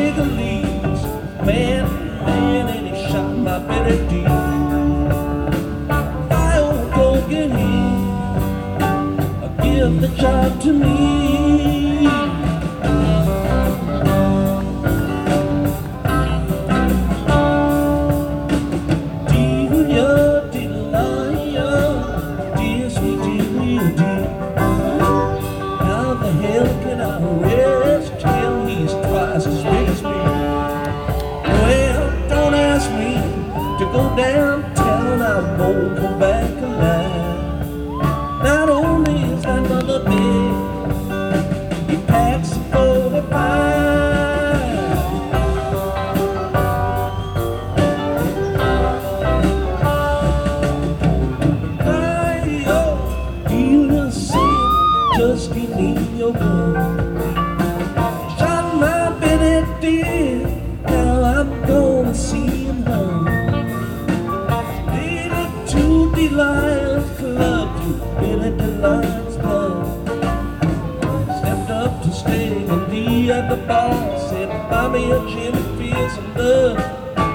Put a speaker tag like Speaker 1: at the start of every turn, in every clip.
Speaker 1: Lee's man, and he shot my Betty D. If I don't get him, I'll give the job to me. Delia, dear sweet Delia, how the hell can I rest him? He's twice as big as me. Well, don't ask me to go downtown, I won't come back alive. Not only is that mother big, he packs a 45. Just give me your gun. Shot my Betty dear, now I'm gonna see him home. Lady to Delilah's club, to Billy Delilah's blood. Stepped up to Sting and Lee at the bar, said, buy me a gin and feel some love.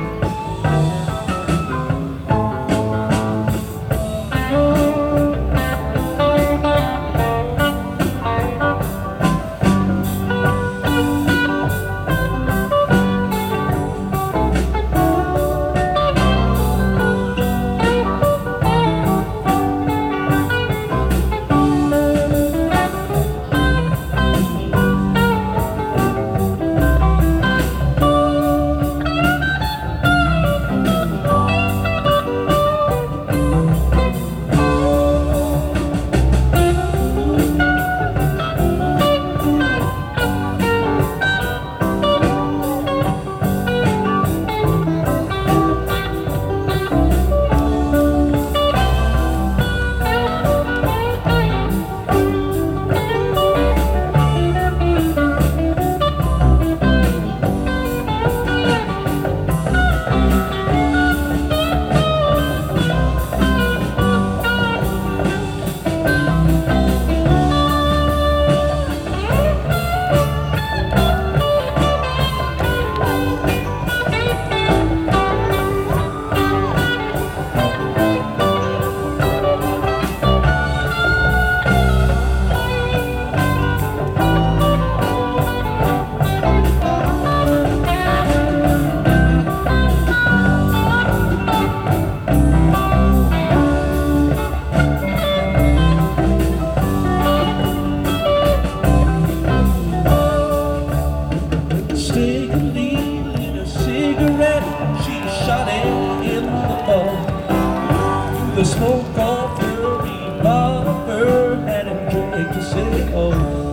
Speaker 1: The smoke off her revolver had him drink to say, oh,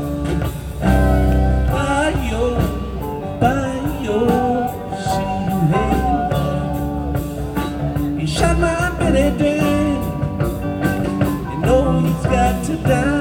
Speaker 1: see you later. He shot my Betty dead, you know he's got to die.